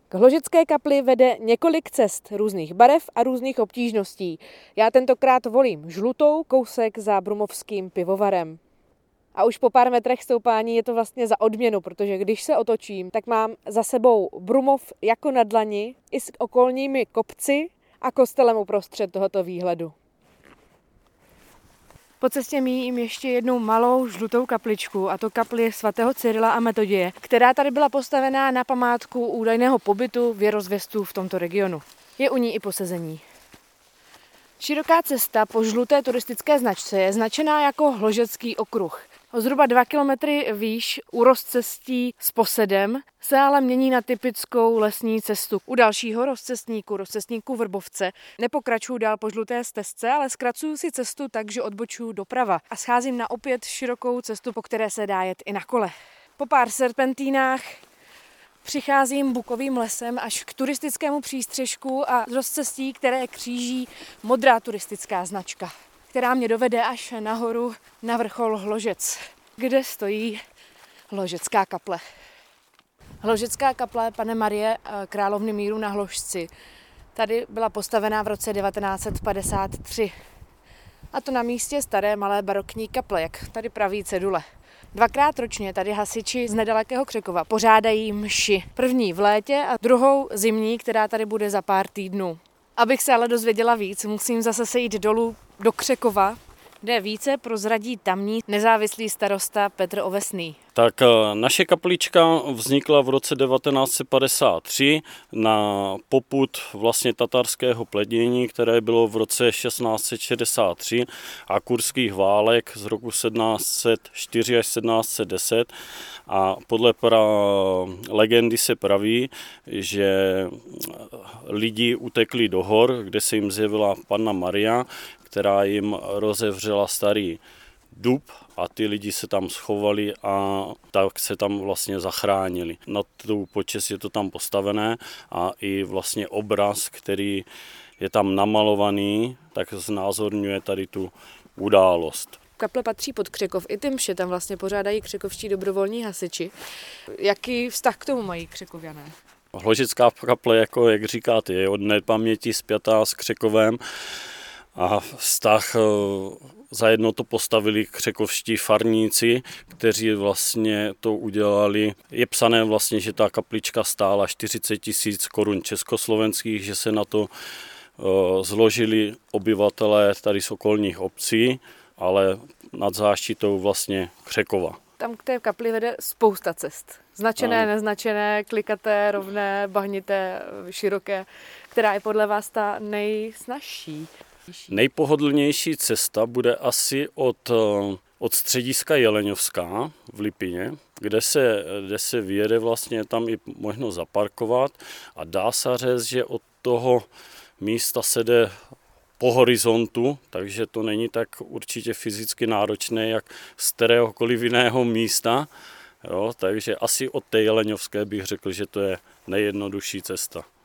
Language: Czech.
K Hložecké kapli vede několik cest různých barev a různých obtížností. Já tentokrát volím žlutou, kousek za Brumovským pivovarem. A už po pár metrech stoupání je to vlastně za odměnu, protože když se otočím, tak mám za sebou Brumov jako na dlani i s okolními kopci a kostelem uprostřed tohoto výhledu. Po cestě míjím ještě jednou malou žlutou kapličku, a to kapli svatého Cyrila a Metoděje, která tady byla postavená na památku údajného pobytu věrozvěstů v tomto regionu. Je u ní i posezení. Široká cesta po žluté turistické značce je značená jako Hložecký okruh. O zhruba 2 kilometry výš u rozcestí s posedem se ale mění na typickou lesní cestu. U dalšího rozcestníku Vrbovce, nepokračuju dál po žluté stezce, ale zkracuju si cestu tak, že odbočuju doprava a scházím na opět širokou cestu, po které se dá jet i na kole. Po pár serpentínách přicházím bukovým lesem až k turistickému přístřežku a z rozcestí, které kříží modrá turistická značka, která mě dovede až nahoru na vrchol Hložec, kde stojí Hložecká kaple. Hložecká kaple Panny Marie Královny míru na Hložci tady byla postavená v roce 1953. A to na místě staré malé barokní kaple, jak tady praví cedule. 2krát ročně tady hasiči z nedalekého Křekova pořádají mši. První v létě a druhou zimní, která tady bude za pár týdnů. Abych se ale dozvěděla víc, musím zase sejít dolů do Křekova, kde více prozradí tamní nezávislý starosta Petr Ovesný. Tak naše kaplička vznikla v roce 1953 na popud vlastně tatarského plednění, které bylo v roce 1663 a kurských válek z roku 1704 až 1710. A podle legendy se praví, že lidi utekli do hor, kde se jim zjevila Panna Maria, která jim rozevřela starý dub a ty lidi se tam schovali a tak se tam vlastně zachránili. Na tu počest je to tam postavené a i vlastně obraz, který je tam namalovaný, tak znázorňuje tady tu událost. Kaple patří pod Křekov, i ty mše tam vlastně pořádají křekovští dobrovolní hasiči. Jaký vztah k tomu mají Křekovjané? Hložecká kaple, jako jak říkáte, je od nepaměti spjatá s Křekovem a vztah zajedno to postavili křekovští farníci, kteří vlastně to udělali. Je psané vlastně, že ta kaplička stála 40 000 korun československých, že se na to zložili obyvatelé tady z okolních obcí, ale nad záštitou vlastně Křekova. Tam k té kapli vede spousta cest. Značené, neznačené, klikaté, rovné, bahnité, široké. Která je podle vás ta nejsnazší? Nejpohodlnější cesta bude asi od střediska Jeleňovská v Lipině, kde se vyjede vlastně, tam i možno zaparkovat a dá se říct, že od toho místa se jde po horizontu, takže to není tak určitě fyzicky náročné, jak z kteréhokoliv jiného místa. Jo, takže asi od té Jeleňovské bych řekl, že to je nejjednodušší cesta.